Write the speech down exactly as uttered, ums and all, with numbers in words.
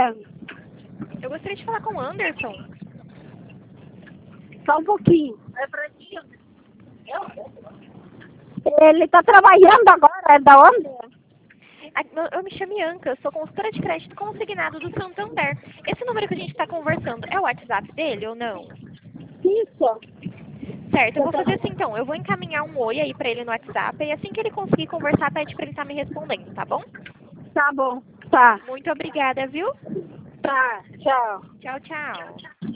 É, Eu gostaria de falar com o Anderson. só um pouquinho. Ele tá trabalhando agora, é da onde? Ah, Eu eu me chamo Ianca, eu sou consultora de crédito consignado do Santander. Esse número que a gente está conversando é o WhatsApp dele ou não? Isso. Certo, eu vou fazer assim então. Eu vou encaminhar um oi aí pra ele no WhatsApp e assim que ele conseguir conversar, pede pra ele estar me respondendo, tá bom? Tá bom. Tá. Muito obrigada, viu? Tá. Tchau. Tchau, tchau.